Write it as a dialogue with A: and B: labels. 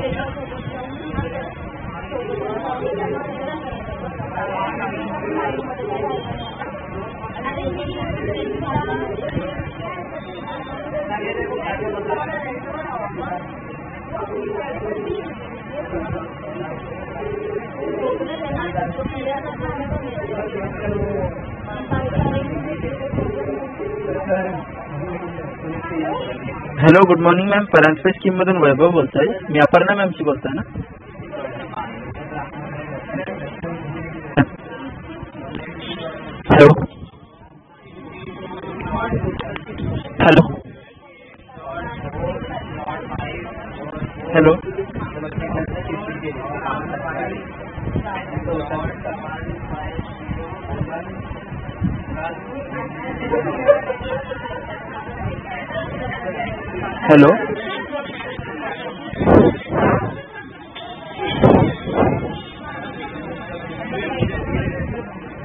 A: Hello, good morning ma'am. Paranjape स्कीममधून वैभव बोलतोय. मी अपर्णा मॅमशी बोलतोय ना? Hello hello hello hello